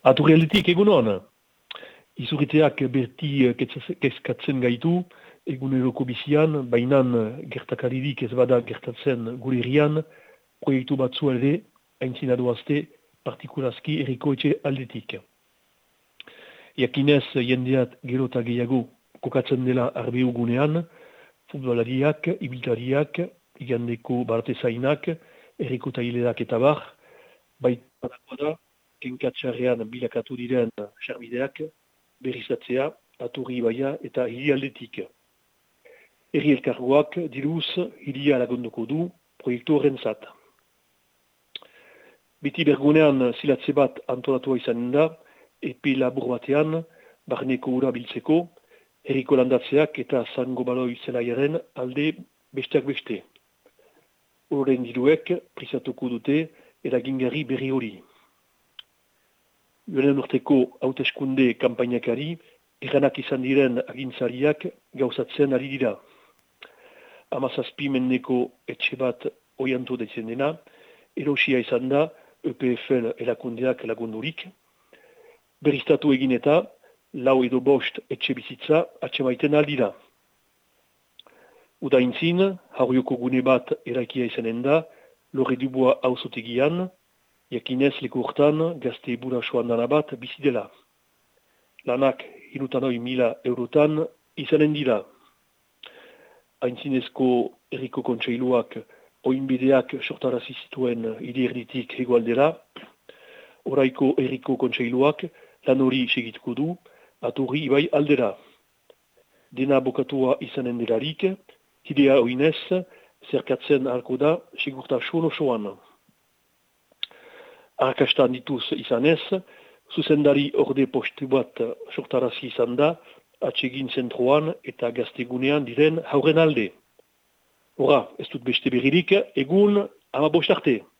Aturrialdetik egunon, izurriteak berti kezkatzen gaitu, eguneroko bizian, bainan gertakaririk ez bada gertatzen gure herrian, proiektu batzu ere, aintzina doazte, partikulazki herriko etxe aldetik. Jakinez jendeat gero eta gehiago kokatzen dela arbeu gunean, futbolariak, ibiltariak, igandeko bartezainak, herriko taileak eta bar, baita da, kenkatxarrean bilakatu diren sarbideak berrizatzea, aturri baia eta hiri aldetik. Herri elkargoak diruz hiria lagunduko du proiektu horrentzat. Beti bergunean zilatze bat antolatua izanen da, epe labur batean, barneko ura biltzeko, herriko landatzeak eta zango baloi zelaiaren alde besteak beste. Horren diruek prisatuko dute eragingarri berri hori. Joanen urteko hauteskunde kanpainakari, erranak izan diren agintzariak gauzatzen ari dira. 17 mendeko etxe bat oiantu detzen dena, erosia izan da EPFL erakundeak lagundurik. Berriztatu egin eta, 4 edo 5 etxe bizitza atxemaiten aldira. Udaintzin, Harrioko gune bat eraikia izanen da, Lore Dubois auzotegian, jakinez leku hortan gazte burasoan dana bat bizi dela. Lanak 100.000 eurotan izanen dira. Aintzinezko herriko kontseiluak oinbideak sortarazi zituen hiri erditik hegoaldera, oraiko herriko kontseiluak lan hori segituko du, aturri ibai aldera. Dena bokatua izanen delarik, hidea oinez, zerkatzen ahalko da segurtasun osoan. Arrakastan dituz izanez, zuzendari orde postu bat sortarazi izan da, atsegin zentroan eta gaztegunean diren hauren alde. Hora, ez dut beste berririk, egun 15 arte.